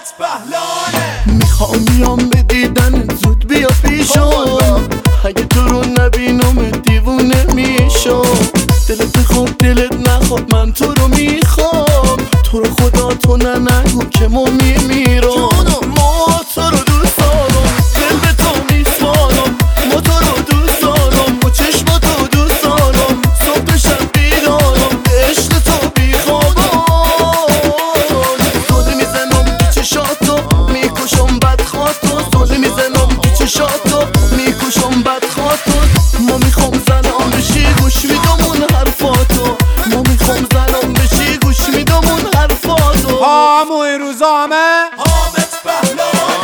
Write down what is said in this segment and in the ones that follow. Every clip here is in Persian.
میخوام بیام به دیدن زود بیا پیشم، اگه تو رو نبینم دیوونه میشم. دلت بخواد دلت نخواد من تو رو میخوام، تو رو خدا تو نگو که ما میمیرم. ما تو رو دوست دارم، دل به تو میسپارم. ما تو رو دوست دارم، با چشماتو دوست دارم. صبح شب بیدارم، عشق تو بیخوابم. زل میزنم تو چشاتو، میکشم بدخواتو. زل میزنم تو چشاتو، میکشم بدخواتو. ما میخوام زنم بشی گوش میدم اون حرفاتو. ما میخوام زنم بشی گوش میدم اون حرفاتو. پاموی روزامه حامد بهلانه.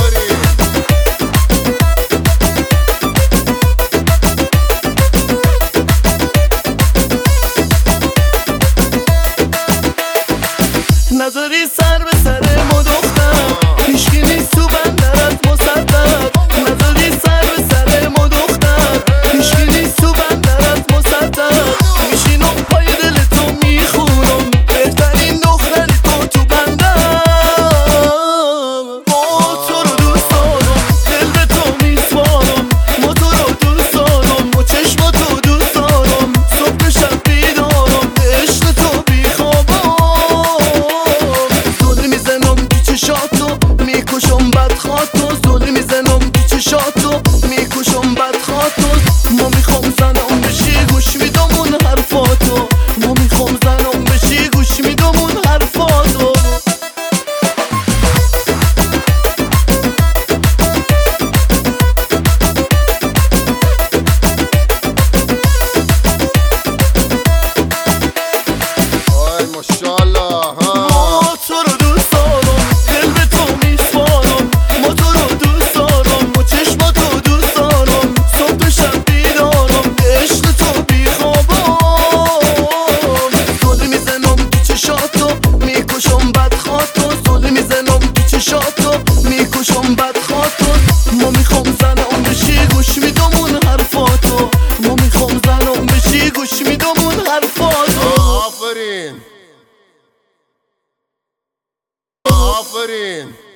نذاری سر به سر ما دختر، هیچکی نیست تو بندرت مصدق. نذاری سر به سر ما دختر، هیچکی نیست تو بندرت مصدق. میشینم پای دل تو میخونم، بهترین دختری تو بندم. ما تو رو دوست دارم، دل به تو میسپارم. ما تو رو دوست دارم، با چشماتو دوست دارم. صبح شب بیدارم، عشق تو بیخوابم. زل میزنم تو چشاتو، میکشم بدخواتو. زل میزنم تو چشاتو، میکشم بدخواتو. ما میخوام زنم بشی گوش میدم اون حرفاتو. ما میخوام زنم بشی گوش میدم اون حرفاتو. آی ماشاءالله. ما تو رو دوست دارم، دل به تو میسپارم. ما تو رو دوست دارم، با چشماتو دوست دارم. صبح شب بیدارم، عشق تو بیخوابم. زل میزنم تو چشاتو، میکشم بدخواتو. زل میزنم تو چشاتو، میکشم بدخواتو. ما میخوام زنم بشی گوش میدم اون حرفاتو. ما میخوام زنم بشی گوش میدم اون حرفاتو. آفرین آفرین.